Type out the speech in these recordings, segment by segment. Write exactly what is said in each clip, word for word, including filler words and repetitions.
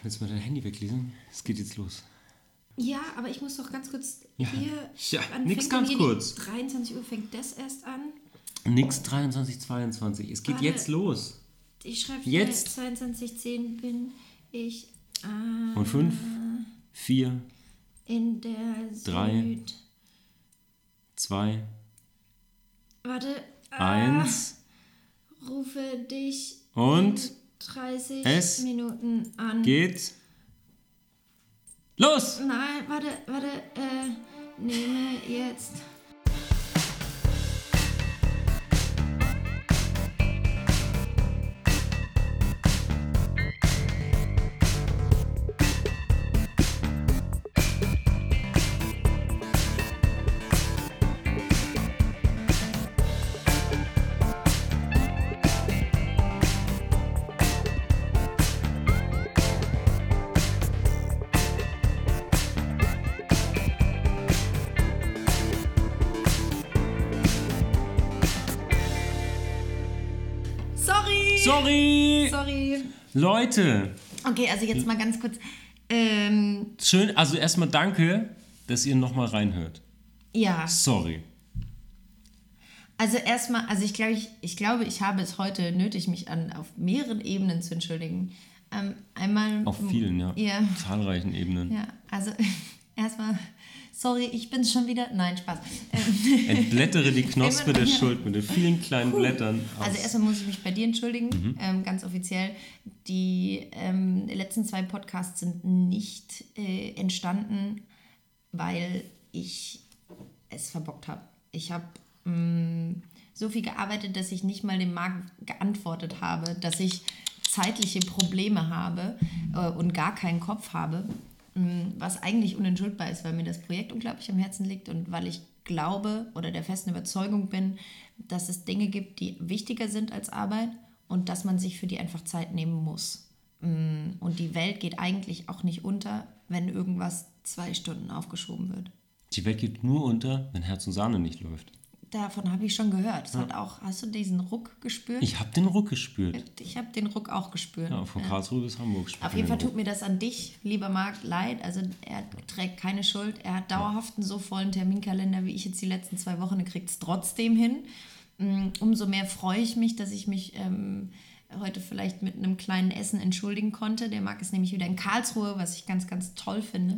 Willst du mal dein Handy weglesen? Es geht jetzt los. Ja, aber ich muss doch ganz kurz ja. hier... Ja, nix ganz kurz. dreiundzwanzig Uhr fängt das erst an. Nix dreiundzwanzig, zweiundzwanzig. Es geht Warte, jetzt los. Ich schreibe jetzt. zweiundzwanzig zehn bin ich... Äh, Und fünf, vier, in der drei, Süd... zwei, Warte. eins. Äh, rufe dich... Und... dreißig es Minuten an. Geht... Los! Nein, warte, warte, äh, nehme jetzt... Sorry! Sorry. Leute! Okay, also jetzt mal ganz kurz. Ähm, Schön, also erstmal danke, dass ihr nochmal reinhört. Ja. Sorry. Also erstmal, also ich glaube, ich, ich glaube, ich habe es heute nötig, mich an auf mehreren Ebenen zu entschuldigen. Ähm, einmal... Auf vielen, ja. Ja. Zahlreichen Ebenen. Ja, also erstmal... Sorry, ich bin's schon wieder. Nein, Spaß. Entblättere die Knospe der Schuld mit den vielen kleinen Blättern. Aus. Also erstmal muss ich mich bei dir entschuldigen, mhm. ähm, ganz offiziell. Die ähm, letzten zwei Podcasts sind nicht äh, entstanden, weil ich es verbockt habe. Ich habe so viel gearbeitet, dass ich nicht mal dem Marc geantwortet habe, dass ich zeitliche Probleme habe äh, und gar keinen Kopf habe. Was eigentlich unentschuldbar ist, weil mir das Projekt unglaublich am Herzen liegt und weil ich glaube oder der festen Überzeugung bin, dass es Dinge gibt, die wichtiger sind als Arbeit und dass man sich für die einfach Zeit nehmen muss. Und die Welt geht eigentlich auch nicht unter, wenn irgendwas zwei Stunden aufgeschoben wird. Die Welt geht nur unter, wenn Herz und Sahne nicht läuft. Davon habe ich schon gehört. Das ja. hat auch, hast du diesen Ruck gespürt? Ich habe den Ruck gespürt. Ich habe den Ruck auch gespürt. Ja, von Karlsruhe ja. bis Hamburg. Auf jeden Fall tut mir das an dich, lieber Marc, leid. Also er trägt keine Schuld. Er hat dauerhaft einen so vollen Terminkalender, wie ich jetzt die letzten zwei Wochen. Er kriegt es trotzdem hin. Umso mehr freue ich mich, dass ich mich ähm, heute vielleicht mit einem kleinen Essen entschuldigen konnte. Der Marc ist nämlich wieder in Karlsruhe, was ich ganz, ganz toll finde.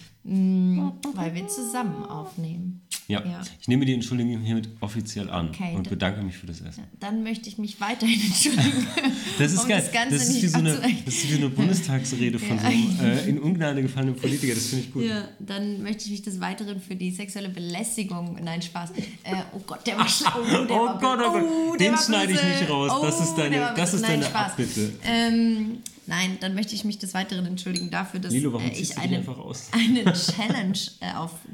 Weil wir zusammen aufnehmen. Ja, ja, ich nehme die Entschuldigung hiermit offiziell an okay, und bedanke mich für das Essen. Dann möchte ich mich weiterhin entschuldigen. Das ist um geil. Das, das, ist wie so eine, das ist wie eine Bundestagsrede von ja. so einem äh, in Ungnade gefallenen Politiker. Das finde ich gut. Ja, dann möchte ich mich des Weiteren für die sexuelle Belästigung, nein, Spaß. Äh, oh Gott, der war schlau. Oh, der oh war Gott, oh Gott. Oh, den schneide ich nicht raus. Oh, das ist deine, das ist nein, deine Abbitte. Ähm, Nein, dann möchte ich mich des Weiteren entschuldigen dafür, dass Lilo, äh, ich eine, eine Challenge äh,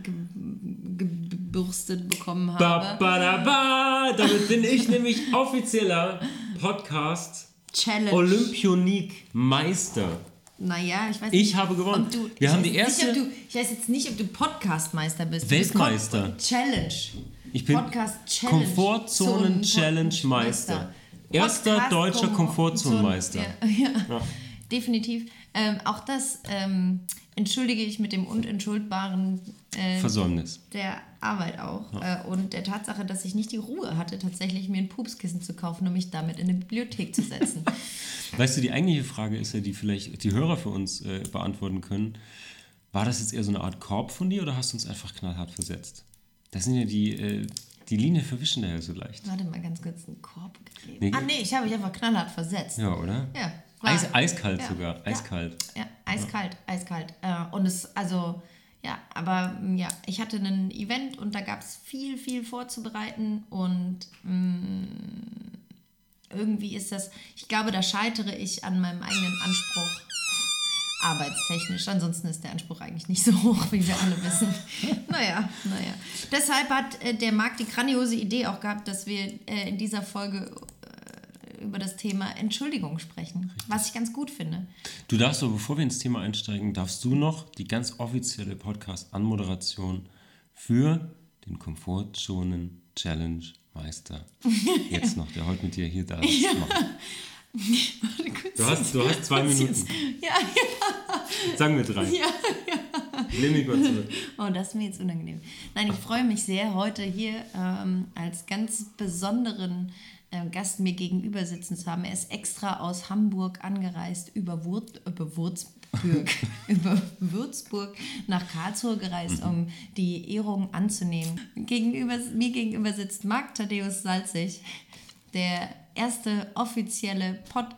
aufgebürstet bekommen habe. Ba, ba, da, ba. Damit bin ich nämlich offizieller Podcast Challenge Olympionik-Meister. Naja, ich weiß nicht. Ich habe gewonnen. Du, Wir haben die erste... Nicht, du, ich weiß jetzt nicht, ob du Podcastmeister bist. Weltmeister. Du bist Challenge. Ich bin Podcast-Challenge. Komfortzonen-Challenge-Meister. Erster Podcast deutscher Komfortzonenmeister. Ja, ja. ja. Definitiv. Ähm, auch das ähm, entschuldige ich mit dem unentschuldbaren äh, Versäumnis der Arbeit auch. Ja. Äh, und der Tatsache, dass ich nicht die Ruhe hatte, tatsächlich mir ein Pupskissen zu kaufen, um mich damit in eine Bibliothek zu setzen. Weißt du, die eigentliche Frage ist ja, die vielleicht die Hörer für uns äh, beantworten können. War das jetzt eher so eine Art Korb von dir oder hast du uns einfach knallhart versetzt? Das sind ja die... Äh, Die Linie verwischen daher so leicht. Warte mal ganz kurz, einen Korb gegeben. Nee, ah nee, ich habe mich einfach knallhart versetzt. Ja, oder? Ja. Eis, eiskalt ja. sogar, eiskalt. Ja, ja eiskalt, ja. eiskalt. Äh, und es, also, ja, aber ja, ich hatte ein Event und da gab es viel, viel vorzubereiten und mh, irgendwie ist das, ich glaube, da scheitere ich an meinem eigenen Anspruch. Arbeitstechnisch. Ansonsten ist der Anspruch eigentlich nicht so hoch, wie wir alle wissen. naja, naja. Deshalb hat äh, der Marc die grandiose Idee auch gehabt, dass wir äh, in dieser Folge äh, über das Thema Entschuldigung sprechen. Richtig. Was ich ganz gut finde. Du darfst aber, bevor wir ins Thema einsteigen, darfst du noch die ganz offizielle Podcast-Anmoderation für den Komfortzonen-Challenge-Meister jetzt noch, der heute mit dir hier da ist, ja. machen. Du hast, du hast zwei Minuten. Ja, ja. Sagen wir drei. Ja. Lehn mich mal zurück. Oh, das ist mir jetzt unangenehm. Nein, ich freue mich sehr, heute hier ähm, als ganz besonderen äh, Gast mir gegenüber sitzen zu haben. Er ist extra aus Hamburg angereist, über, Wur über Würzburg, über Würzburg nach Karlsruhe gereist, um die Ehrung anzunehmen. Gegenüber, mir gegenüber sitzt Marc Thaddäus Salzig, der erste offizielle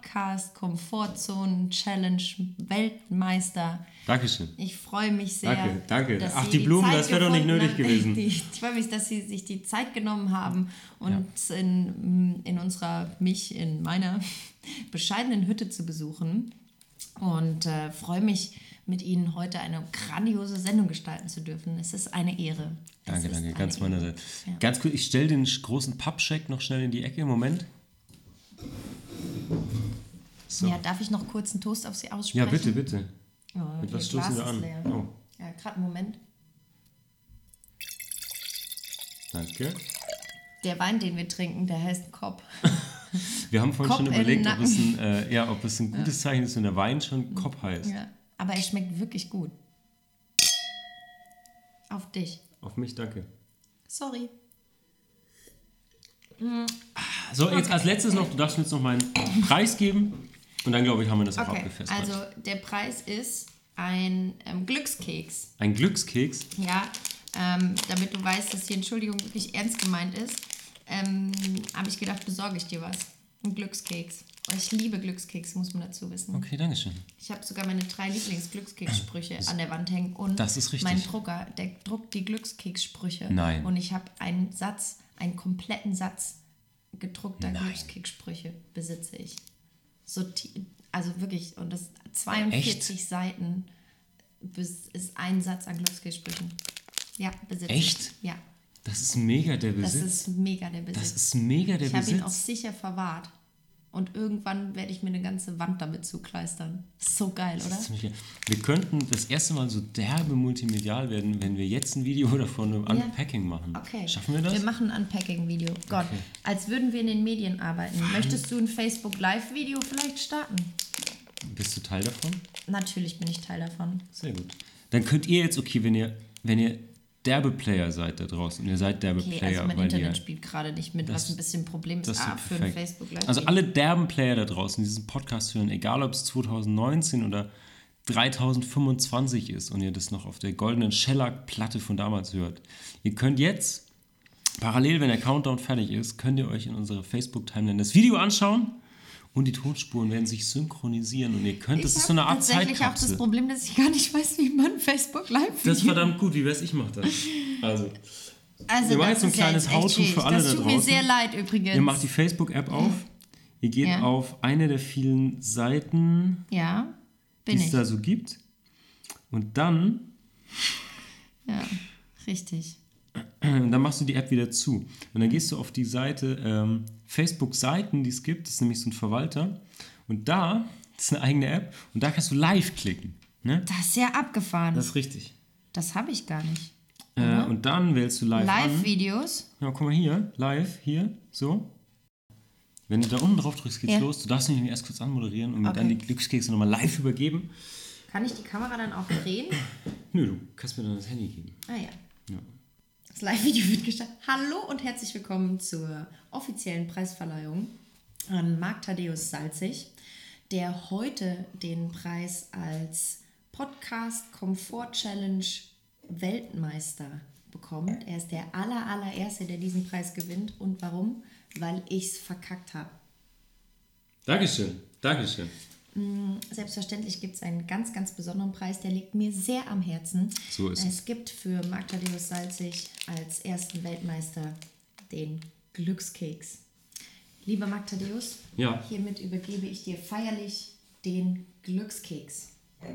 Podcast-Komfortzonen-Challenge-Weltmeister. Dankeschön. Ich freue mich sehr. Danke, danke. Dass Ach, Sie die Blumen, Zeit das wäre doch nicht gefunden nötig haben. gewesen. Die, ich freue mich, dass Sie sich die Zeit genommen haben und ja. in, in unserer, mich in meiner bescheidenen Hütte zu besuchen. Und äh, freue mich, mit Ihnen heute eine grandiose Sendung gestalten zu dürfen. Es ist eine Ehre. Danke, danke, ganz Ehre. meinerseits. Ja. Ganz kurz, ich stelle den großen Pappscheck noch schnell in die Ecke. Moment. So. Ja, darf ich noch kurz einen Toast auf Sie aussprechen? Ja, bitte, bitte. Oh, Mit was Ihr stoßen Glas wir an? ist leer. Oh. Ja, gerade einen Moment. Danke. Der Wein, den wir trinken, der heißt Kopp. Wir haben vorhin Kopf schon in überlegt, den ob es, ein, äh, ja, ob es ein gutes ja. Zeichen ist, wenn der Wein schon Kopp heißt. Ja, aber er schmeckt wirklich gut. Auf dich. Auf mich, danke. Sorry. So, jetzt als letztes noch, du darfst mir jetzt noch meinen Preis geben und dann, glaube ich, haben wir das auch Okay, abgefestigt. also der Preis ist ein ähm, Glückskeks. Ein Glückskeks? Ja, ähm, damit du weißt, dass die Entschuldigung wirklich ernst gemeint ist, ähm, habe ich gedacht, besorge ich dir was. Ein Glückskeks. Ich liebe Glückskeks, muss man dazu wissen. Okay, danke schön. Ich habe sogar meine drei Lieblings-Glückskekssprüche an der Wand hängen. Und das ist richtig. Mein Drucker, der druckt die Glückskekssprüche. Nein. Und ich habe einen Satz, einen kompletten Satz gedruckter Nein. Glückskekssprüche besitze ich. So, also wirklich, und das zweiundvierzig Echt? Seiten ist ein Satz an Glückskekssprüchen. Ja, besitze ich. Echt? Ja. Das ist mega der Besitz. Das ist mega der Besitz. Das ist mega der ich Besitz. Ich habe ihn auch sicher verwahrt. Und irgendwann werde ich mir eine ganze Wand damit zukleistern. So geil, oder? Wir könnten das erste Mal so derbe multimedial werden, wenn wir jetzt ein Video davon im ja. Unpacking machen. Okay. Schaffen wir das? Wir machen ein Unpacking-Video. Gott, okay. Als würden wir in den Medien arbeiten. Wann? Möchtest du ein Facebook-Live-Video vielleicht starten? Bist du Teil davon? Natürlich bin ich Teil davon. Sehr gut. Dann könnt ihr jetzt, okay, wenn ihr, wenn ihr derbe Player seid da draußen, ihr seid derbe okay, Player. Also mein weil Internet ihr, spielt gerade nicht mit, das, was ein bisschen ein Problem ist. Das Ah, für ein Facebook-Live. Also alle derben Player da draußen, die diesen Podcast hören, egal ob es zwanzig neunzehn oder dreitausendfünfundzwanzig ist und ihr das noch auf der goldenen Shellac-Platte von damals hört. Ihr könnt jetzt, parallel, wenn der Countdown fertig ist, könnt ihr euch in unserer Facebook-Timeline das Video anschauen und die Tonspuren werden sich synchronisieren und ihr könnt, das ist so eine Art Zeitkapsel. Ich habe tatsächlich auch das Problem, dass ich gar nicht weiß, wie man Facebook Live Das ist verdammt gut, wie wär's, ich mach das. Also, also wir machen jetzt so ein kleines How-To für alle da draußen. Das tut mir sehr leid übrigens. Ihr macht die Facebook-App auf, ihr geht ja. auf eine der vielen Seiten, ja, die es da so gibt und dann... Ja, richtig. Und dann machst du die App wieder zu. Und dann gehst du auf die Seite ähm, Facebook-Seiten, die es gibt. Das ist nämlich so ein Verwalter. Und da, das ist eine eigene App. Und da kannst du live klicken. Ne? Das ist ja abgefahren. Das ist richtig. Das habe ich gar nicht. Äh, und dann wählst du live Live-Videos? Ja, guck mal hier. Live, hier, so. Wenn du da unten drauf drückst, geht's ja. los. Du darfst nämlich erst kurz anmoderieren und mir okay. dann die Glückskekse nochmal live übergeben. Kann ich die Kamera dann auch drehen? Nö, du kannst mir dann das Handy geben. Ah ja. Ja. Das Live-Video wird gestartet. Hallo und herzlich willkommen zur offiziellen Preisverleihung an Marc Thaddäus Salzig, der heute den Preis als Podcast Komfort Challenge Weltmeister bekommt. Er ist der aller, allererste, der diesen Preis gewinnt. Und warum? Weil ich es verkackt habe. Dankeschön, Dankeschön. Selbstverständlich gibt es einen ganz, ganz besonderen Preis, der liegt mir sehr am Herzen. So ist es. Es gibt für Marc Thaddäus Salzig als ersten Weltmeister den Glückskeks. Lieber Marc Thaddäus, ja. hiermit übergebe ich dir feierlich den Glückskeks.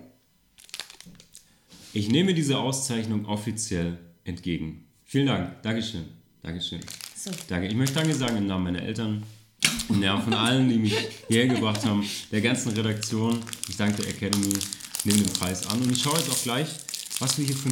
Ich nehme diese Auszeichnung offiziell entgegen. Vielen Dank. Dankeschön. Dankeschön. So. Danke. Ich möchte Danke sagen im Namen meiner Eltern. Und ja, von allen, die mich hierher gebracht haben, der ganzen Redaktion. Ich danke der Academy, nehme den Preis an. Und ich schaue jetzt auch gleich, was wir hier für ein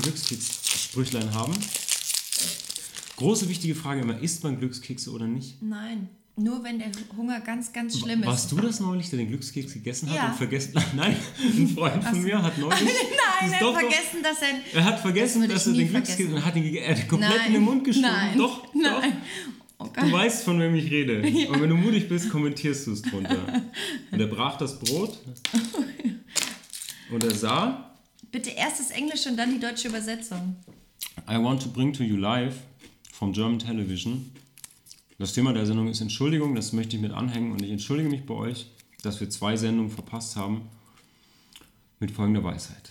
Glückskeks-Sprüchlein haben. Große, wichtige Frage immer, isst man Glückskekse oder nicht? Nein. Nur wenn der Hunger ganz, ganz schlimm ist. Warst du das neulich, der den Glückskeks gegessen hat Ja. und vergessen... Nein, ein Freund von mir hat neulich... Nein, er doch, hat vergessen, dass er... Er hat vergessen, Das würde dass ich er nie den Glückskeks... vergessen. und hat ihn gege- er hat komplett Nein. in den Mund geschoben. Nein. Doch, Nein. Oh doch. Gott. Du weißt, von wem ich rede. Ja. Und wenn du mutig bist, kommentierst du es drunter. Und er brach das Brot. Und er sah... Bitte erst das Englische und dann die deutsche Übersetzung. I want to bring to you live from German Television. Das Thema der Sendung ist Entschuldigung, das möchte ich mit anhängen und ich entschuldige mich bei euch, dass wir zwei Sendungen verpasst haben mit folgender Weisheit.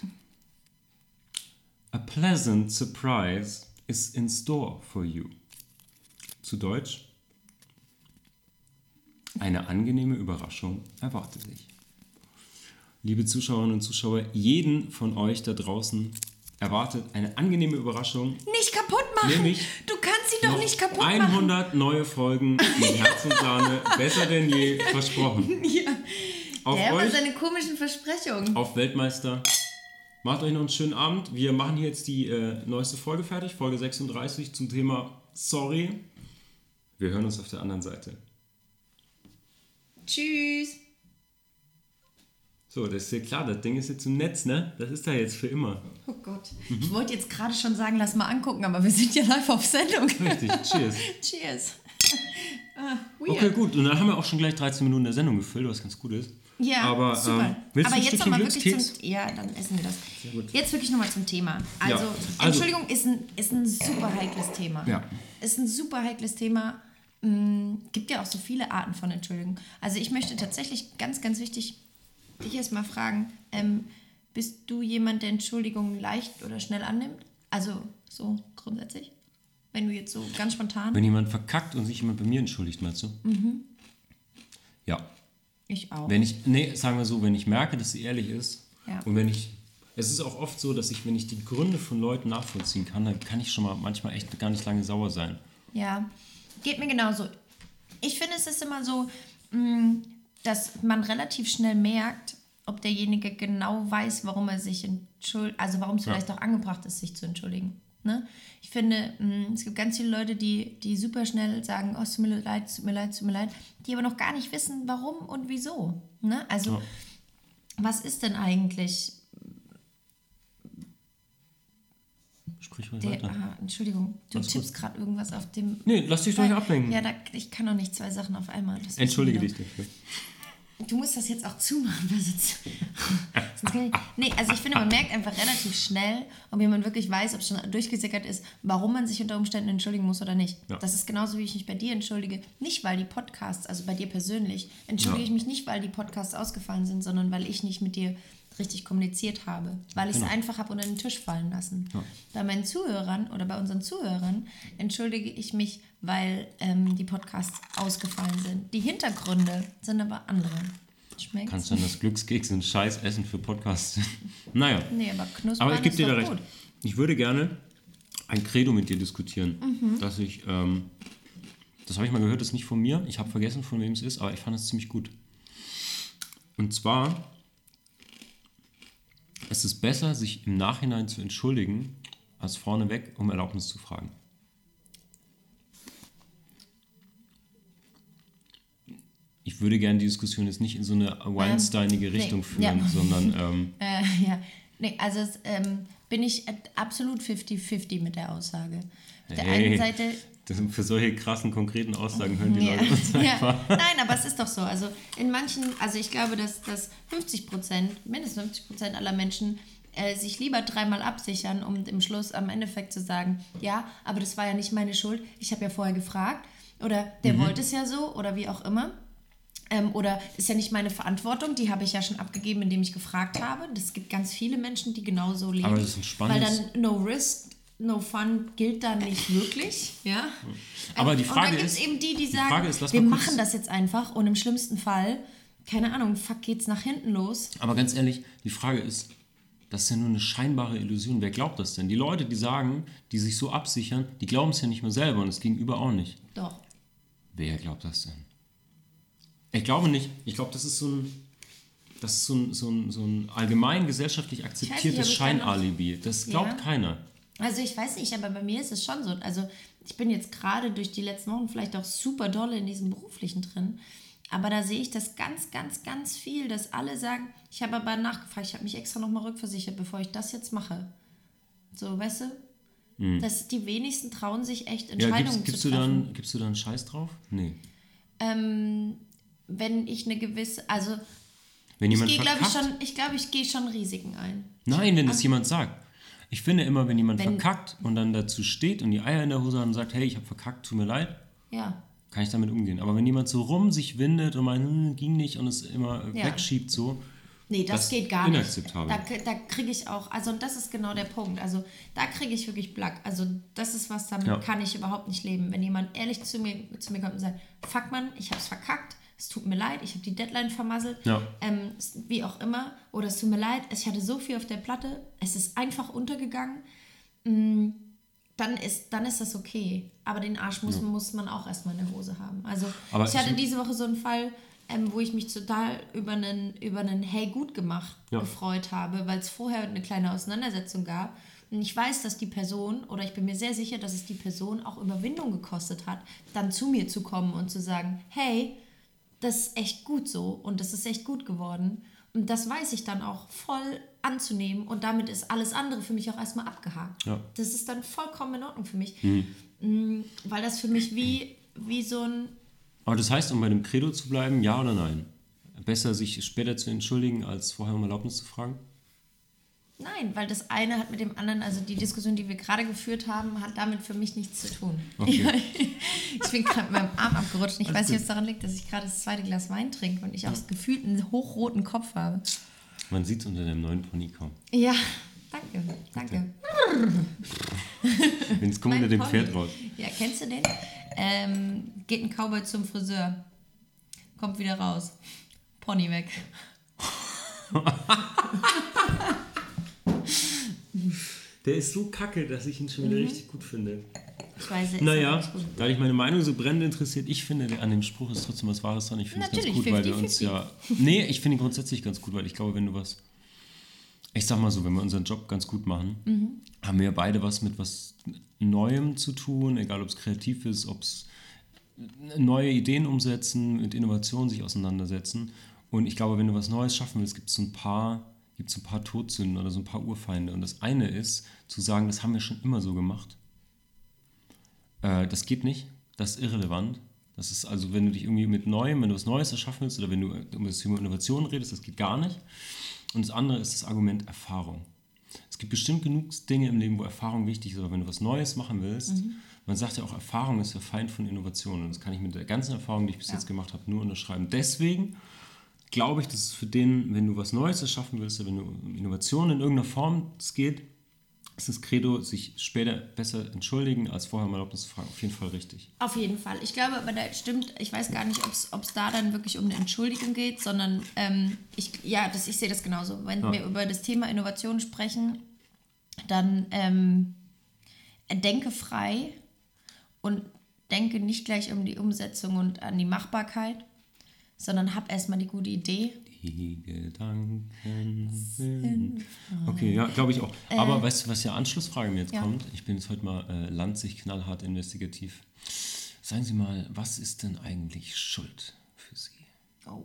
A pleasant surprise is in store for you. Zu Deutsch, eine angenehme Überraschung erwartet dich. Liebe Zuschauerinnen und Zuschauer, jeden von euch da draußen erwartet eine angenehme Überraschung. Nicht kaputt machen! Nämlich Du kannst sie doch noch nicht kaputt machen! hundert neue Folgen mit Herz und Sahne, besser denn je, versprochen. Ja. Auf Der hat euch, seine komischen Versprechungen. auf Weltmeister. Macht euch noch einen schönen Abend. Wir machen hier jetzt die äh, neueste Folge fertig, Folge sechsunddreißig zum Thema Sorry. Wir hören uns auf der anderen Seite. Tschüss! So, das ist ja klar, das Ding ist jetzt im Netz, ne? Das ist da jetzt für immer. Oh Gott. Ich wollte jetzt gerade schon sagen, lass mal angucken, aber wir sind ja live auf Sendung. Richtig, cheers. Cheers. Ah, weird. Okay, gut. Und dann haben wir auch schon gleich dreizehn Minuten der Sendung gefüllt, was ganz gut ist. Ja, aber, super. Ähm, willst aber du ein jetzt Stückchen nochmal wirklich Glückskeks? zum... Ja, dann essen wir das. Sehr gut. Jetzt wirklich nochmal zum Thema. Also, Ja, also- Entschuldigung ist ein, ist ein super heikles Thema. Ja. Ist ein super heikles Thema. Mm, gibt ja auch so viele Arten von Entschuldigung. Also ich möchte tatsächlich, ganz, ganz wichtig, dich erstmal fragen, ähm, bist du jemand, der Entschuldigungen leicht oder schnell annimmt? Also so grundsätzlich? Wenn du jetzt so ganz spontan... Wenn jemand verkackt und sich jemand bei mir entschuldigt, meinst du? Mhm. Ja. Ich auch. Wenn ich, nee, sagen wir so, wenn ich merke, dass sie ehrlich ist Ja. und wenn ich, es ist auch oft so, dass ich, wenn ich die Gründe von Leuten nachvollziehen kann, dann kann ich schon mal manchmal echt gar nicht lange sauer sein. Ja, geht mir genauso. Ich finde, es ist immer so, mh, dass man relativ schnell merkt, ob derjenige genau weiß, warum er sich entschuldigt, also warum es Ja. vielleicht auch angebracht ist, sich zu entschuldigen. Ne? Ich finde, mh, es gibt ganz viele Leute, die, die super schnell sagen, oh, es tut mir leid, es tut mir leid, es tut mir leid, die aber noch gar nicht wissen, warum und wieso. Ne? Also, Ja. was ist denn eigentlich Sprich mal der, weiter. ah, Entschuldigung, du Alles tippst gerade irgendwas auf dem... Nee, lass dich doch nicht ablenken. Ja, da, ich kann doch nicht zwei Sachen auf einmal. Das Entschuldige wissen dich wir dafür. doch. Du musst das jetzt auch zumachen, weil sonst... sonst kann ich, nee, also ich finde, man merkt einfach relativ schnell, ob jemand wirklich weiß, ob es schon durchgesickert ist, warum man sich unter Umständen entschuldigen muss oder nicht. Ja. Das ist genauso, wie ich mich bei dir entschuldige. Nicht, weil die Podcasts, also bei dir persönlich, entschuldige Ja. ich mich nicht, weil die Podcasts ausgefallen sind, sondern weil ich nicht mit dir richtig kommuniziert habe. Weil ich es Genau. einfach habe unter den Tisch fallen lassen. Ja. Bei meinen Zuhörern oder bei unseren Zuhörern entschuldige ich mich, weil ähm, die Podcasts ausgefallen sind. Die Hintergründe sind aber andere. Schmeckt's? Kannst du dann das Glückskeks und Scheiß essen für Podcasts? Naja. Nee, aber knuspern Aber ich gebe ist dir da doch recht. gut. Ich würde gerne ein Credo mit dir diskutieren, Mhm. dass ich, ähm, das habe ich mal gehört, das ist nicht von mir, ich habe vergessen, von wem es ist, aber ich fand es ziemlich gut. Und zwar, es ist besser, sich im Nachhinein zu entschuldigen, als vorneweg um Erlaubnis zu fragen. Ich würde gerne die Diskussion jetzt nicht in so eine Weinsteinige Ähm, Richtung nee, führen, ja. sondern ähm, Äh, ja, nee, also es, ähm, bin ich absolut fifty fifty mit der Aussage. Auf der Hey, einen Seite... das sind für solche krassen, konkreten Aussagen hören die Ja, Leute uns ja. einfach. Nein, aber es ist doch so. Also in manchen, also ich glaube, dass, dass fünfzig Prozent, mindestens fünfzig Prozent aller Menschen äh, sich lieber dreimal absichern, um im Schluss am Endeffekt zu sagen, ja, aber das war ja nicht meine Schuld, ich habe ja vorher gefragt oder der Mhm. wollte es ja so oder wie auch immer. Ähm, oder ist ja nicht meine Verantwortung, die habe ich ja schon abgegeben, indem ich gefragt habe. Das gibt ganz viele Menschen, die genauso leben. Aber das ist ein spannendes- Weil dann no risk, no fun gilt dann nicht wirklich. Ja? Aber die Und Frage dann gibt es ist- eben die, die die sagen, Frage ist, lass wir mal kurz- machen das jetzt einfach und im schlimmsten Fall, keine Ahnung, fuck, geht's nach hinten los. Aber ganz ehrlich, die Frage ist, das ist ja nur eine scheinbare Illusion. Wer glaubt das denn? Die Leute, die sagen, die sich so absichern, die glauben es ja nicht mehr selber und das Gegenüber auch nicht. Doch. Wer glaubt das denn? Ich glaube nicht. Ich glaube, das ist so ein, das ist so ein, so ein, so ein allgemein gesellschaftlich akzeptiertes ob ich da noch- Scheinalibi. Das glaubt Ja. keiner. Also ich weiß nicht, aber bei mir ist es schon so. Also ich bin jetzt gerade durch die letzten Wochen vielleicht auch super dolle in diesem Beruflichen drin, aber da sehe ich das ganz, ganz, ganz viel, dass alle sagen, ich habe aber nachgefragt, ich habe mich extra nochmal rückversichert, bevor ich das jetzt mache. So, weißt du? Mhm. Dass die wenigsten trauen sich echt Entscheidungen ja, gibst, gibst zu treffen. treffen. Du dann, gibst du da einen Scheiß drauf? Nee. Ähm, wenn ich eine gewisse, also wenn jemand ich gehe, glaube ich, schon, ich glaube, ich gehe schon Risiken ein. Nein, wenn das jemand sagt. Ich finde immer, wenn jemand wenn, verkackt und dann dazu steht und die Eier in der Hose hat und sagt, hey, ich habe verkackt, tut mir leid, ja. kann ich damit umgehen. Aber wenn jemand so rum sich windet und meint, hm, ging nicht und es immer äh, ja. wegschiebt so, nee, das, das geht gar nicht. Da, da kriege ich auch, also und das ist genau der Punkt, also da kriege ich wirklich Black. Also das ist was, damit ja. kann ich überhaupt nicht leben. Wenn jemand ehrlich zu mir, zu mir kommt und sagt, fuck Mann, ich habe es verkackt, es tut mir leid, ich habe die Deadline vermasselt, ja. ähm, wie auch immer, oder es tut mir leid, ich hatte so viel auf der Platte, es ist einfach untergegangen, mh, dann ist, dann ist das okay. Aber den Arsch muss, ja. muss man auch erstmal in der Hose haben. Also Aber ich hatte ich, diese Woche so einen Fall, ähm, wo ich mich total über einen, über einen Hey, gut gemacht ja. gefreut habe, weil es vorher eine kleine Auseinandersetzung gab. Und ich weiß, dass die Person, oder ich bin mir sehr sicher, dass es die Person auch Überwindung gekostet hat, dann zu mir zu kommen und zu sagen, hey, das ist echt gut so und das ist echt gut geworden. Und das weiß ich dann auch voll anzunehmen und damit ist alles andere für mich auch erstmal abgehakt. Ja. Das ist dann vollkommen in Ordnung für mich, mhm. weil das für mich wie, wie so ein... Aber das heißt, um bei dem Credo zu bleiben, ja oder nein? Besser sich später zu entschuldigen, als vorher um Erlaubnis zu fragen? Nein, weil das eine hat mit dem anderen, also die Diskussion, die wir gerade geführt haben, hat damit für mich nichts zu tun. Okay. Ich bin gerade mit meinem Arm abgerutscht. Ich Alles weiß nicht, was daran liegt, dass ich gerade das zweite Glas Wein trinke und ich auch das gefühlt einen hochroten Kopf habe. Man sieht es unter dem neuen Pony kaum. Ja, danke, danke. Wenn es kommt unter dem Pferd raus. Ja, kennst du den? Ähm, geht ein Cowboy zum Friseur, kommt wieder raus, Pony weg. Der ist so kacke, dass ich ihn schon wieder mhm. richtig gut finde. Ich weiß, er ist naja, gut. da dich meine Meinung so brennend interessiert, ich finde, an dem Spruch ist trotzdem was Wahres dran. Ich finde es ganz gut, weil wir uns ja... Nee, ich finde ihn grundsätzlich ganz gut, weil ich glaube, wenn du was... Ich sag mal so, wenn wir unseren Job ganz gut machen, mhm. haben wir beide was mit was Neuem zu tun, egal ob es kreativ ist, ob es neue Ideen umsetzen, mit Innovation sich auseinandersetzen. Und ich glaube, wenn du was Neues schaffen willst, gibt es so ein paar... gibt es ein paar Todsünden oder so ein paar Urfeinde. Und das eine ist, zu sagen, das haben wir schon immer so gemacht. Äh, das geht nicht. Das ist irrelevant. Das ist also, wenn du dich irgendwie mit Neuem, wenn du was Neues erschaffen willst oder wenn du um das Thema Innovation redest, das geht gar nicht. Und das andere ist das Argument Erfahrung. Es gibt bestimmt genug Dinge im Leben, wo Erfahrung wichtig ist, aber wenn du was Neues machen willst, mhm. man sagt ja auch, Erfahrung ist der Feind von Innovation. Und das kann ich mit der ganzen Erfahrung, die ich bis ja. jetzt gemacht habe, nur unterschreiben. Deswegen glaube ich, dass es für den, wenn du was Neues erschaffen willst, oder wenn du um Innovation in irgendeiner Form es geht, ist das Credo, sich später besser entschuldigen, als vorher mal Erlaubnis zu fragen, auf jeden Fall richtig. Auf jeden Fall. Ich glaube, aber da stimmt, ich weiß gar nicht, ob es da dann wirklich um eine Entschuldigung geht, sondern ähm, ich, ja, das, ich sehe das genauso. Wenn ja. wir über das Thema Innovation sprechen, dann ähm, denke frei und denke nicht gleich um die Umsetzung und an die Machbarkeit, sondern hab erstmal die gute Idee. Die Gedanken sind... Okay, ja, glaube ich auch. Aber äh, weißt du, was ja Anschlussfrage mir jetzt ja. kommt? Ich bin jetzt heute mal äh, lanzig, knallhart investigativ. Sagen Sie mal, was ist denn eigentlich Schuld für Sie? Oh.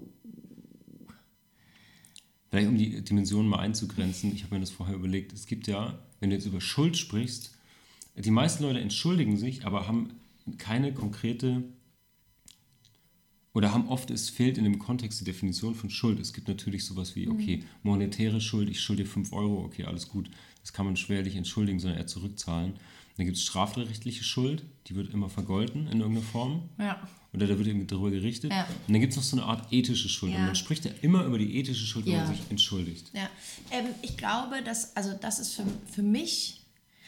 Vielleicht um die Dimensionen mal einzugrenzen, ich habe mir das vorher überlegt, es gibt ja, wenn du jetzt über Schuld sprichst, die meisten Leute entschuldigen sich, aber haben keine konkrete... Oder haben oft, es fehlt in dem Kontext die Definition von Schuld. Es gibt natürlich sowas wie, okay, monetäre Schuld, ich schulde dir fünf Euro, okay, alles gut. Das kann man schwerlich entschuldigen, sondern eher zurückzahlen. Dann gibt es strafrechtliche Schuld, die wird immer vergolten in irgendeiner Form. Ja. Oder da wird eben darüber gerichtet. Ja. Und dann gibt es noch so eine Art ethische Schuld. Ja. Und man spricht ja immer über die ethische Schuld, wenn ja. man sich entschuldigt. Ja, ähm, ich glaube, dass, also das ist für, für mich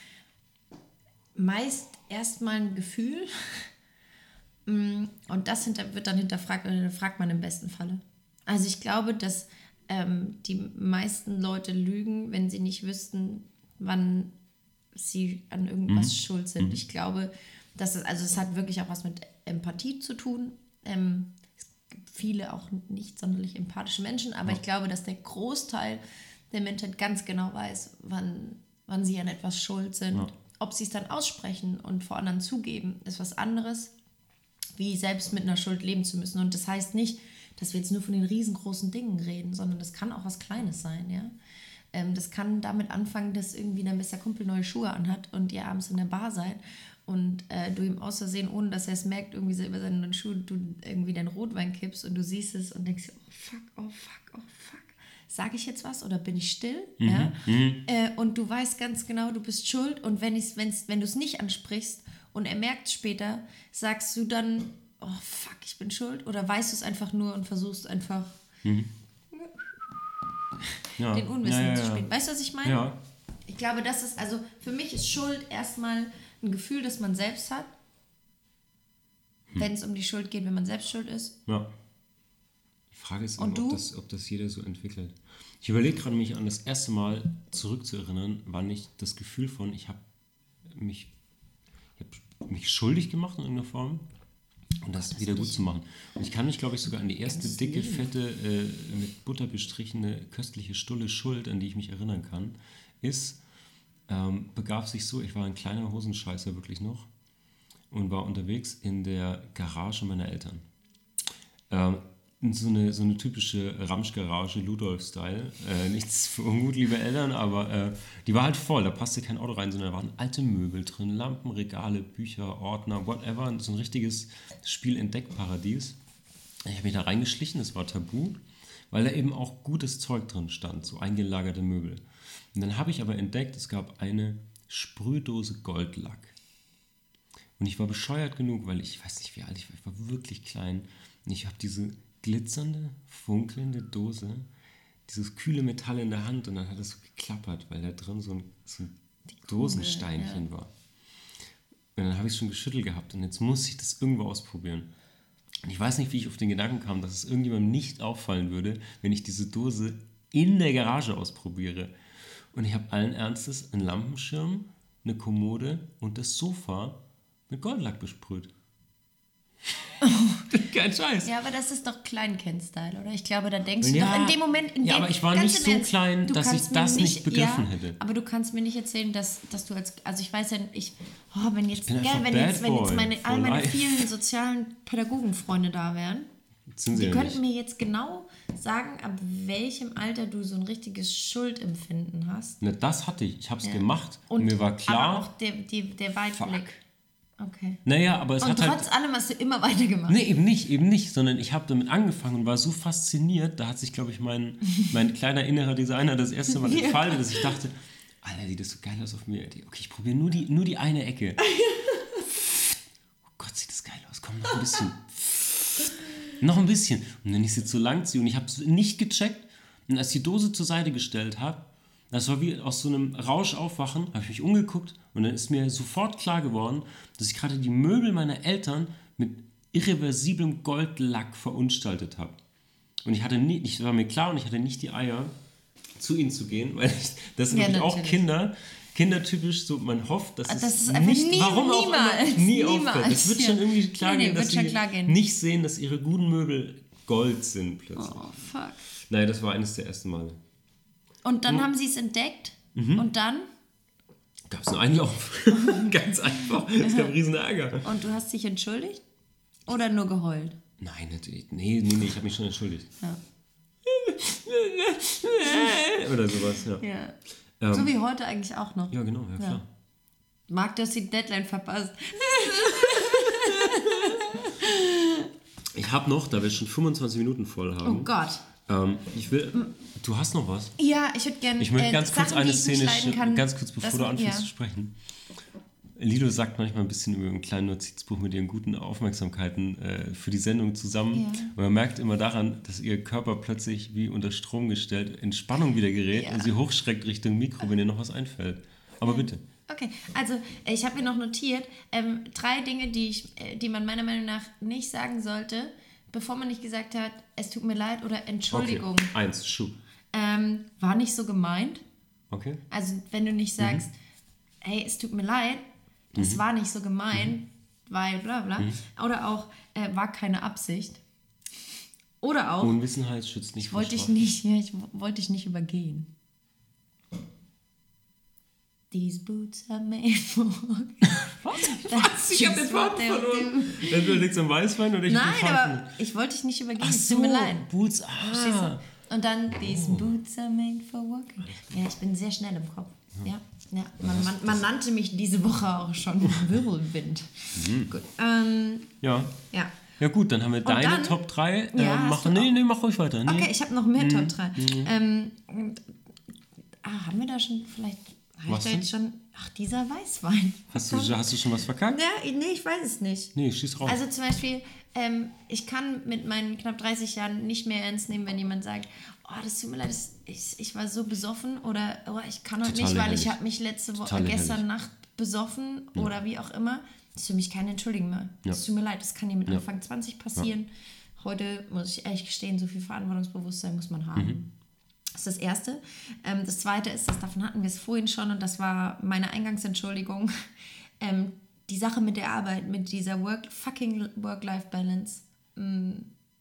meist erstmal ein Gefühl. Und das hinter, wird dann hinterfragt, oder fragt man im besten Falle. Also ich glaube, dass ähm, die meisten Leute lügen, wenn sie nicht wüssten, wann sie an irgendwas mhm. schuld sind. Mhm. Ich glaube, dass es, also es hat wirklich auch was mit Empathie zu tun. Ähm, es gibt viele auch nicht sonderlich empathische Menschen, aber ja. ich glaube, dass der Großteil der Menschheit ganz genau weiß, wann, wann sie an etwas schuld sind. Ja. ob sie es dann aussprechen und vor anderen zugeben, ist was anderes, wie selbst mit einer Schuld leben zu müssen. Und das heißt nicht, dass wir jetzt nur von den riesengroßen Dingen reden, sondern das kann auch was Kleines sein, ja. Ähm, das kann damit anfangen, dass irgendwie dein bester Kumpel neue Schuhe anhat und ihr abends in der Bar seid und äh, du ihm aus Versehen, ohne dass er es merkt, irgendwie so über seine neuen Schuhe, du irgendwie deinen Rotwein kippst und du siehst es und denkst, oh fuck, oh fuck, oh fuck. Sage ich jetzt was oder bin ich still? Mhm. Ja? Mhm. Äh, und du weißt ganz genau, du bist schuld und wenn, ich's, wenn's, wenn du es nicht ansprichst und er merkt es später, sagst du dann, oh fuck, ich bin schuld? Oder weißt du es einfach nur und versuchst einfach Mhm. Ja. den Unwissenden ja, ja, ja. zu spielen. Weißt du, was ich meine? Ja. Ich glaube, das ist, also für mich ist Schuld erstmal ein Gefühl, das man selbst hat, hm. wenn es um die Schuld geht, wenn man selbst schuld ist. Ja. Die Frage ist, Und eben, ob, du? das, ob das jeder so entwickelt. Ich überlege gerade, mich an das erste Mal zurückzuerinnern, wann ich das Gefühl von, ich habe mich, ich hab mich schuldig gemacht in irgendeiner Form und das Gott, das wieder will gut ich- zu machen. Und ich kann mich, glaube ich, sogar an die erste Ganz dicke, lieb. fette, äh, mit Butter bestrichene, köstliche Stulle Schuld, an die ich mich erinnern kann, ist, ähm, begab sich so, ich war ein kleiner Hosenscheißer wirklich noch und war unterwegs in der Garage meiner Eltern. Ähm, so eine, so eine typische Ramsch-Garage, Ludolf-Style. Äh, nichts für ungut, liebe Eltern, aber äh, die war halt voll. Da passte kein Auto rein, sondern da waren alte Möbel drin, Lampen, Regale, Bücher, Ordner, whatever. Und so ein richtiges Spiel-Entdeck-Paradies. Ich habe mich da reingeschlichen, das war tabu, weil da eben auch gutes Zeug drin stand, so eingelagerte Möbel. Und dann habe ich aber entdeckt, es gab eine Sprühdose Goldlack. Und ich war bescheuert genug, weil ich weiß nicht, wie alt ich war, ich war wirklich klein. Und ich habe diese glitzernde, funkelnde Dose, dieses kühle Metall in der Hand und dann hat es so geklappert, weil da drin so ein, so ein Dosensteinchen ja. war. Und dann habe ich es schon geschüttelt gehabt und jetzt muss ich das irgendwo ausprobieren. Und ich weiß nicht, wie ich auf den Gedanken kam, dass es irgendjemandem nicht auffallen würde, wenn ich diese Dose in der Garage ausprobiere. Und ich habe allen Ernstes einen Lampenschirm, eine Kommode und das Sofa mit Goldlack besprüht. Kein Scheiß. Ja, aber das ist doch Kleinkind-Style, oder? Ich glaube, da denkst du Ja, doch in dem Moment... In ja, dem, aber ich war ganz nicht im so Ernst, klein, du dass kannst ich mir das nicht begriffen ja, hätte. Aber du kannst mir nicht erzählen, dass, dass du als... Also ich weiß ja, ich... Oh, wenn jetzt, bin ja, einfach wenn Bad jetzt, wenn jetzt Boy meine, all for meine life. vielen sozialen Pädagogenfreunde da wären, Das sind sie die ja könnten nicht. mir jetzt genau sagen, ab welchem Alter du so ein richtiges Schuldempfinden hast. Na, das hatte ich. Ich habe es Ja. gemacht und mir war klar... Aber auch der, die, der Weitblick. Okay. Naja, aber es Und hat trotz halt... allem hast du immer weitergemacht. Nee, eben nicht, eben nicht, sondern ich habe damit angefangen und war so fasziniert, da hat sich, glaube ich, mein, mein kleiner innerer Designer das erste Mal Ja. entfaltet, dass ich dachte, Alter, sieht das so geil aus auf mir. Okay, ich probiere nur die, nur die eine Ecke. Oh Gott, sieht das geil aus. Komm, noch ein bisschen. Noch ein bisschen. Und wenn ich es jetzt so lang ziehe und ich habe es nicht gecheckt und als ich die Dose zur Seite gestellt habe, das war wie aus so einem Rausch aufwachen, habe ich mich umgeguckt und dann ist mir sofort klar geworden, dass ich gerade die Möbel meiner Eltern mit irreversiblem Goldlack verunstaltet habe. Und ich hatte nie, ich war mir klar und ich hatte nicht die Eier, zu ihnen zu gehen, weil ich, das sind Ja, nämlich auch natürlich. Kinder, kindertypisch, so man hofft, dass Ah, es das ist einfach nicht, nie- warum auch niemals, immer, nie niemals, auffällt. Es wird ja. schon irgendwie klar Nee, nee, gehen, wird dass schon sie klar gehen. nicht sehen, dass ihre guten Möbel Gold sind plötzlich. Oh, fuck. Nein, das war eines der ersten Male. Und dann haben sie es entdeckt und dann... Gab es einen Einlauf. Ganz einfach. Es gab riesen Ärger. Und du hast dich entschuldigt? Oder nur geheult? Nein, natürlich. Nee, nee, nee, ich habe mich schon entschuldigt. Ja. Oder sowas, ja. ja. Ähm, So wie heute eigentlich auch noch. ja, genau, ja klar. Marc, du hast die Deadline verpasst. Ich habe noch, da wir schon fünfundzwanzig Minuten voll Oh haben. Gott. Ähm, ich will. Du hast noch was? Ja, ich würde gerne. Ich möchte äh, ganz kurz Sachen, eine die ich nicht Szene, leiden sch- kann, ganz kurz bevor das- du anfängst ja. zu sprechen. Lido sagt manchmal ein bisschen über ein kleines Notizbuch mit ihren guten Aufmerksamkeiten äh, für die Sendung zusammen. Ja. Und man merkt immer daran, dass ihr Körper plötzlich wie unter Strom gestellt in Spannung wieder gerät Ja. und sie hochschreckt Richtung Mikro, wenn ihr noch was einfällt. Aber bitte. Okay, also äh, ich habe mir noch notiert, ähm, drei Dinge, die, ich, äh, die man meiner Meinung nach nicht sagen sollte, bevor man nicht gesagt hat, es tut mir leid oder Entschuldigung. Okay. Eins, Schuh. Ähm, war nicht so gemeint. Okay. Also wenn du nicht sagst, hey, es tut mir leid, das war nicht so gemeint, weil bla bla. Oder auch, äh, war keine Absicht. Oder auch, Unwissenheit schützt nicht vor wollte ich Strafe. nicht, ja, ich w- wollte ich nicht übergehen. These boots are made for walking. Was? Was? Ich hab den Faden verloren. Entweder liegt es am Weißwein oder ich Nein, aber ich wollte dich nicht übergehen. Ach Es so, tut mir leid. Boots, ah. Und dann, these oh. boots are made for walking. Ja, ich bin sehr schnell im Kopf. Ja, ja. Man, man, man nannte mich diese Woche auch schon Wirbelwind. Mhm. Gut. Ähm, ja. ja. Ja gut, dann haben wir deine dann, Top drei. Äh, ja, mach, nee, nee, mach ruhig weiter. Nee. Okay, ich habe noch mehr mhm. Top drei. Mhm. Ähm, und, ah, haben wir da schon vielleicht... Was denn? Schon, ach, dieser Weißwein. Hast du, hast du schon was verkackt? Ja, nee, ich weiß es nicht. Nee, schieß raus. Also zum Beispiel, ähm, ich kann mit meinen knapp dreißig Jahren nicht mehr ernst nehmen, wenn jemand sagt, oh, das tut mir leid, das, ich, ich war so besoffen oder oh, ich kann heute nicht, weil herrlich. ich habe mich letzte Woche, Total gestern herrlich. Nacht besoffen ja. oder wie auch immer. Das ist für mich kein Entschuldigen mehr. Ja. Das tut mir leid, das kann dir mit ja. Anfang zwanzig passieren. Ja. Heute, muss ich ehrlich gestehen, so viel Verantwortungsbewusstsein muss man haben. Mhm. Das ist das Erste. Ähm, das Zweite ist, das, davon hatten wir es vorhin schon und das war meine Eingangsentschuldigung. Ähm, die Sache mit der Arbeit, mit dieser Work, fucking Work-Life-Balance mh,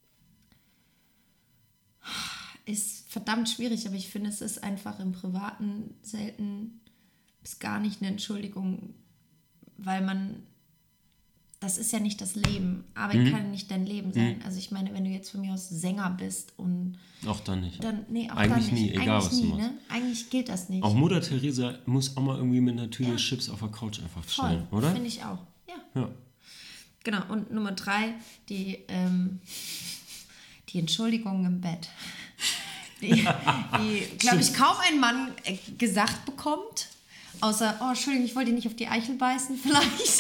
ist verdammt schwierig, aber ich finde, es ist einfach im Privaten selten bis gar nicht eine Entschuldigung, weil man, das ist ja nicht das Leben. Arbeit mhm. kann nicht dein Leben sein. Mhm. Also ich meine, wenn du jetzt von mir aus Sänger bist und... Auch dann nicht. Dann, nee, auch Eigentlich dann nicht. nie, egal Eigentlich was nie, du machst. Ne? Eigentlich gilt das nicht. Auch Mutter Teresa muss auch mal irgendwie mit einer Tüte ja. Chips auf der Couch einfach stellen, oder? Finde ich auch, ja. ja. Genau, und Nummer drei, die, ähm, die Entschuldigung im Bett. Die, die glaube ich, kaum ein Mann gesagt bekommt. Außer, oh, Entschuldigung, ich wollte dir nicht auf die Eichel beißen, vielleicht.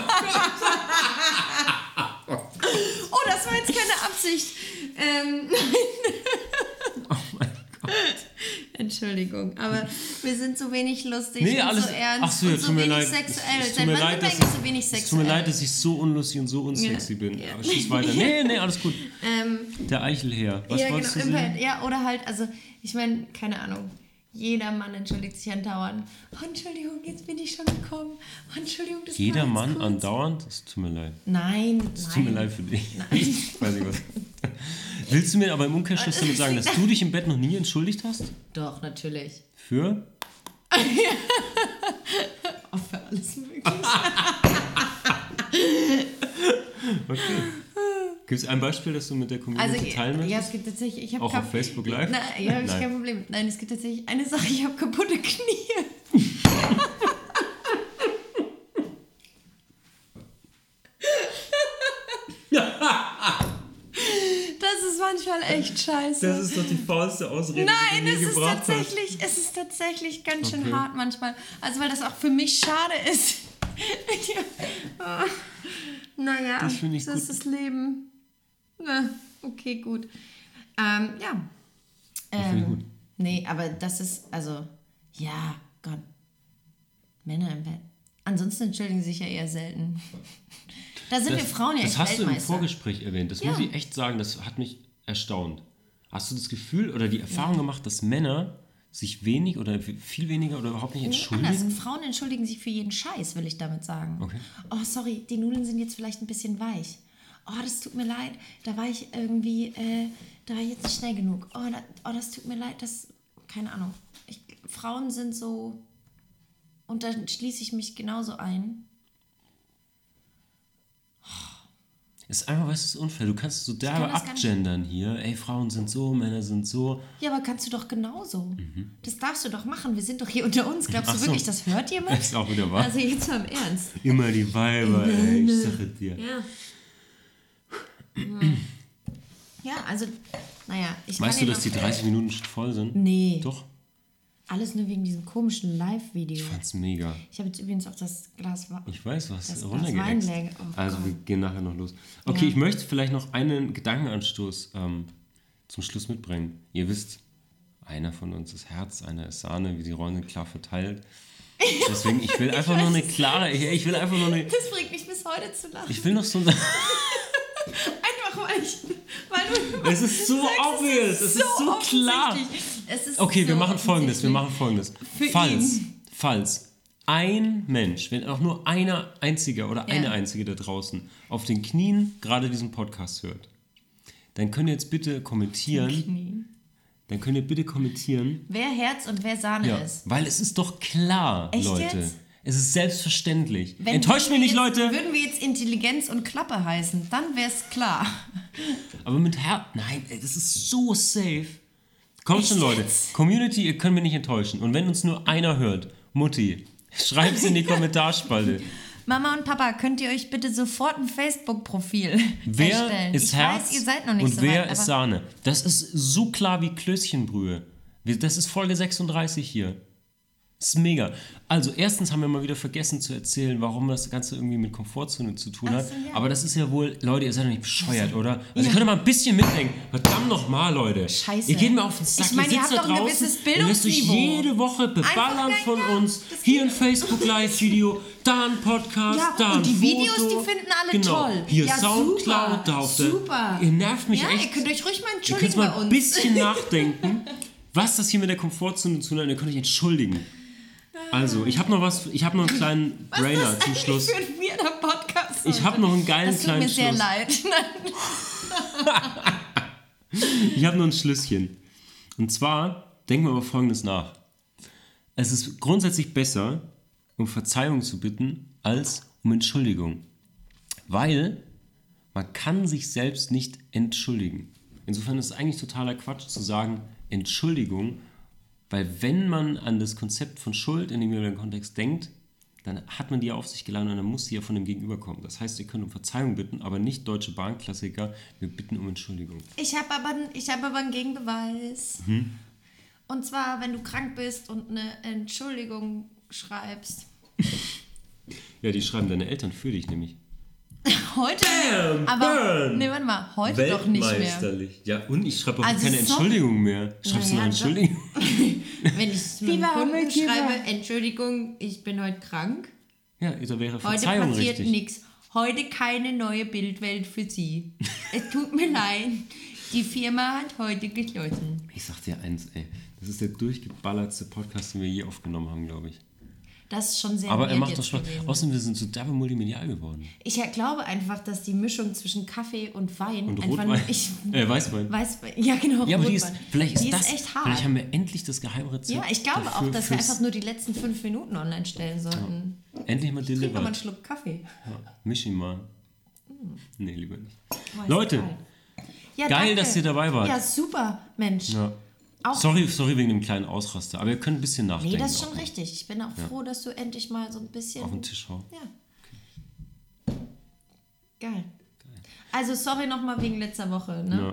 Oh, das war jetzt keine Absicht. Ähm, oh mein Gott. Entschuldigung, aber wir sind so wenig lustig nee, und alles, so ernst ach so, ja, und so wenig leid. sexuell. Es tut mir leid, dass, so wenig sexuell. Es tut mir leid, dass ich so unlustig und so unsexy ja, bin. Ja. Aber schieß weiter. Nee, nee, alles gut. Ähm, Der Eichelherr. Was ja, wolltest genau, du sagen? Ja, oder halt, also, ich meine, keine Ahnung. Jeder Mann entschuldigt sich andauernd. Oh, Entschuldigung, jetzt bin ich schon gekommen. Oh, Entschuldigung, das Jeder war Mann kurz. andauernd? Das tut mir leid. Nein, Das nein. tut mir leid für dich. Nein. Ich weiß nicht was. Willst du mir aber im Umkehrschluss damit sagen, dass du dich im Bett noch nie entschuldigt hast? Doch, natürlich. Für? Auch für alles Mögliche. Okay. Gibt es ein Beispiel, das du mit der Community also, teilen möchtest? Ja, es gibt tatsächlich... Ich Auch kap- auf Facebook Live? Na, ja, habe ich kein Problem. Nein, es gibt tatsächlich eine Sache, ich habe kaputte Knie. Das ist manchmal echt scheiße. Das ist doch die faulste Ausrede, Nein, die du es je ist gebracht tatsächlich, hast. es ist tatsächlich ganz schön okay. hart manchmal. Also weil das auch für mich schade ist. Ja. Naja, das, das ist gut. Das Leben. Na, okay, gut. Ähm, ja. Das finde ich gut. Nee, aber das ist, also, ja, Gott. Männer im Bett. Ansonsten entschuldigen sie sich ja eher selten. Da sind das, wir Frauen ja echt Das hast du im Weltmeister. Vorgespräch erwähnt. Das ja. muss ich echt sagen, das hat mich erstaunt. Hast du das Gefühl oder die Erfahrung ja. gemacht, dass Männer sich wenig oder viel weniger oder überhaupt nicht entschuldigen? Nee, anders. Frauen entschuldigen sich für jeden Scheiß, will ich damit sagen. Okay. Oh, sorry, die Nudeln sind jetzt vielleicht ein bisschen weich. Oh, das tut mir leid, da war ich irgendwie, äh, da war ich jetzt nicht schnell genug. Oh, da, oh, das tut mir leid, das, keine Ahnung. Ich, Frauen sind so, und da schließe ich mich genauso ein. Ist einfach, weißt du, es ist unfair. Du kannst so derbe abgendern hier. Ey, Frauen sind so, Männer sind so. Ja, aber kannst du doch genauso. Mhm. Das darfst du doch machen. Wir sind doch hier unter uns. Glaubst Ach du so. wirklich, das hört jemand? Das ist auch wieder wahr. Also jetzt mal im Ernst. Immer die Weiber, ey. Ich sage dir. Ja. Ja, also, naja. Ich weißt kann du, dass die dreißig Minuten schon voll sind? Nee. Doch? Alles nur wegen diesem komischen Live-Video. Ich fand's mega. Ich habe jetzt übrigens auch das Glas Wein. Ich weiß, was das runtergeäxt. Oh, also wir gehen nachher noch los. Okay, ja. Ich möchte vielleicht noch einen Gedankenanstoß ähm, zum Schluss mitbringen. Ihr wisst, einer von uns ist Herz, einer ist Sahne, wie die Rollen sind klar verteilt. Deswegen, ich will einfach ich nur eine klare... Ich, ich will einfach nur eine... Das bringt mich bis heute zu lachen. Ich will noch so... ein Einfach, weil ich... Weil du, es ist so sagst, obvious, es ist so, so klar. Es ist okay, so wir machen folgendes, wir machen folgendes. Für falls, ihn. falls ein Mensch, wenn auch nur einer einziger oder ja. eine einzige da draußen auf den Knien gerade diesen Podcast hört, dann könnt ihr jetzt bitte kommentieren. dann könnt ihr bitte kommentieren. Wer Herz und wer Sahne Ja, ist. weil es ist doch klar, Echt Leute. jetzt? Es ist selbstverständlich. Wenn Enttäuscht wir mich nicht, jetzt, Leute. Würden wir jetzt Intelligenz und Klappe heißen, dann wäre es klar. Aber mit Herz, nein, ey, das ist so safe. Kommt Echt schon, Leute. jetzt? Community, ihr könnt mich nicht enttäuschen. Und wenn uns nur einer hört, Mutti, schreibt's in die Kommentarspalte. Mama und Papa, könnt ihr euch bitte sofort ein Facebook-Profil Wer erstellen? ist ich Herz weiß, ihr seid noch nicht und so wer weit, ist aber Sahne? Das ist so klar wie Klößchenbrühe. Wir- Das ist Folge sechsunddreißig hier. Das ist mega. Also erstens haben wir mal wieder vergessen zu erzählen, warum das Ganze irgendwie mit Komfortzone zu tun hat. Ach so, ja. Aber das ist ja wohl, Leute, ihr seid doch nicht bescheuert, oder? Also ihr könnt mal ein bisschen mitdenken. Verdammt nochmal, Leute. Scheiße. Ihr geht mir auf den Sack. Ich meine, ihr ihr sitzt habt da doch ein draußen, gewisses ihr lasst euch Bildungsniveau. jede Woche beballern Einfach, von ja, uns. das Hier ein Facebook-Live-Video, da ein Podcast, Ja, da und ein die Foto. Videos, die finden alle genau. toll. Hier Ja, Soundcloud, super. da auf der... Super. Ihr nervt mich ja, echt. ihr könnt euch ruhig mal Ihr entschuldigen könnt mal bei ein uns. bisschen nachdenken, was das hier mit der Komfortzone zu tun hat. Ihr könnt euch entschuldigen. Also, ich habe noch was, ich habe noch einen kleinen Was Brainer ist das zum eigentlich Schluss. für ein weirder Podcast? Ich habe noch einen geilen Das tut kleinen mir sehr Schluss. leid. Ich habe noch ein Schlüsschen. Und zwar, denken wir über Folgendes nach. Es ist grundsätzlich besser, um Verzeihung zu bitten, als um Entschuldigung. Weil man kann sich selbst nicht entschuldigen. Insofern ist es eigentlich totaler Quatsch zu sagen, Entschuldigung, weil wenn man an das Konzept von Schuld in dem jeweiligen Kontext denkt, dann hat man die ja auf sich geladen und dann muss sie ja von dem Gegenüber kommen. Das heißt, ihr könnt um Verzeihung bitten, aber nicht deutsche Bahnklassiker, wir bitten um Entschuldigung. Ich habe aber, ich hab aber einen Gegenbeweis. Hm? Und zwar, wenn du krank bist und eine Entschuldigung schreibst. Ja, die schreiben deine Eltern für dich nämlich. Heute, Bam, aber burn. nee, warte mal, heute doch nicht mehr. Weltmeisterlich. Ja, und ich schreibe auch Also keine sorry. Entschuldigung mehr. Schreibst du Naja, eine Entschuldigung? Wenn ich meinem Kunden schreibe, Entschuldigung, ich bin heute krank. Ja, da wäre Heute Verzeihung passiert richtig. nichts. Heute keine neue Bildwelt für Sie. Es tut mir leid, die Firma hat heute geschlossen. Ich sag dir eins, ey. Das ist der durchgeballertste Podcast, den wir je aufgenommen haben, glaube ich. Das ist schon sehr Aber er weird macht doch jetzt Spaß. gewesen. Außerdem, wir sind so derbe multimedial geworden. Ich glaube einfach, dass die Mischung zwischen Kaffee und Wein Und einfach Rotwein. Ich, Äh, Weißwein. Weißwein. Ja, genau. Ja, aber die ist, Rotwein. vielleicht ist die das, ist echt hart. vielleicht haben wir endlich das Geheimrezept. Ja, ich glaube dafür auch, dass wir fürs- einfach nur die letzten fünf Minuten online stellen sollten. endlich mal Trink mal einen delivered. Schluck Kaffee. Ja, misch ihn mal. Nee, lieber nicht. Oh, ist Leute, geil. Ja, geil, danke. dass ihr dabei wart. Ja, super, Mensch. Ja. Auch, Sorry, sorry wegen dem kleinen Ausraster, aber ihr könnt ein bisschen nachdenken. nee, das ist auch schon mal. richtig. Ich bin auch froh, dass du endlich mal so ein bisschen... Auf den Tisch hauen. Ja. Geil. Also, sorry nochmal wegen letzter Woche, ne?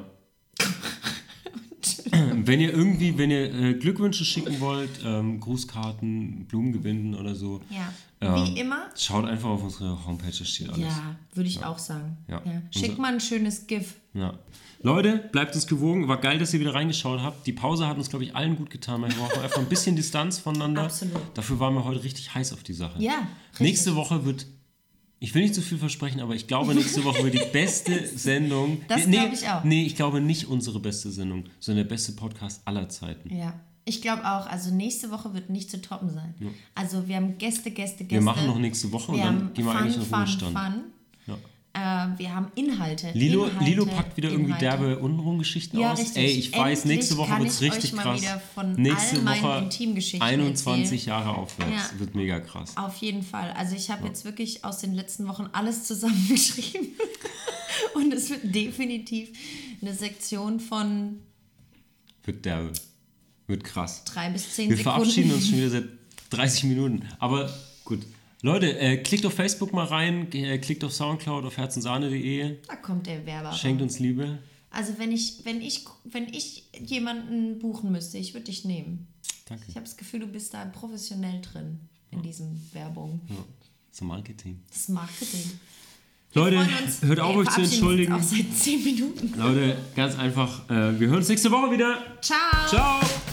Ja. Wenn ihr irgendwie, wenn ihr äh, Glückwünsche schicken wollt, ähm, Grußkarten, Blumen gewinnen oder so, Ja. ähm, Wie immer. schaut einfach auf unsere Homepage, da steht alles. Ja, würde ich auch sagen. Ja. Ja. Schick Unser- mal ein schönes GIF. Ja. Leute, bleibt uns gewogen. War geil, dass ihr wieder reingeschaut habt. Die Pause hat uns, glaube ich, allen gut getan. Wir brauchen einfach ein bisschen Distanz voneinander. Absolut. Dafür waren wir heute richtig heiß auf die Sache. Ja, richtig. Nächste Woche wird, ich will nicht zu viel versprechen, aber ich glaube, nächste Woche wird die beste Sendung. Das nee, glaube ich auch. Nee, ich glaube nicht unsere beste Sendung, sondern der beste Podcast aller Zeiten. Ja. Ich glaube auch, also nächste Woche wird nicht zu toppen sein. Also wir haben Gäste, Gäste, Gäste. Wir machen noch nächste Woche und wir dann haben gehen wir Fun, eigentlich in den Fun, Ruhestand. Fun. Ja. Äh, wir haben Inhalte. Lilo, Inhalte, Lilo packt wieder irgendwie Inhalte. derbe Untenrum-Geschichten Ja, aus. richtig. Ey, ich weiß, Endlich nächste Woche kann wird es ich richtig euch mal krass. wieder von nächste all meinen Woche Intimgeschichten einundzwanzig Jahre aufwärts. Ja. Wird mega krass. Auf jeden Fall. Also ich habe jetzt wirklich aus den letzten Wochen alles zusammengeschrieben. Und es wird definitiv eine Sektion von Wird derbe. Wird krass. drei bis zehn Wir Sekunden. verabschieden uns schon wieder seit dreißig Minuten. Aber gut. Leute, äh, klickt auf Facebook mal rein, äh, klickt auf Soundcloud, auf herzensahne punkt de. Da kommt der Werber. Schenkt uns Liebe. Also wenn ich, wenn ich, wenn ich jemanden buchen müsste, ich würde dich nehmen. Danke. Ich habe das Gefühl, du bist da professionell drin in diesem Werbung. Ja. So Marketing. Das Marketing. Leute, freuen uns. hört auf, Wir euch zu verabschieden uns entschuldigen. Auch seit zehn Minuten. Leute, ganz einfach. Äh, wir hören uns nächste Woche wieder. Ciao. Ciao.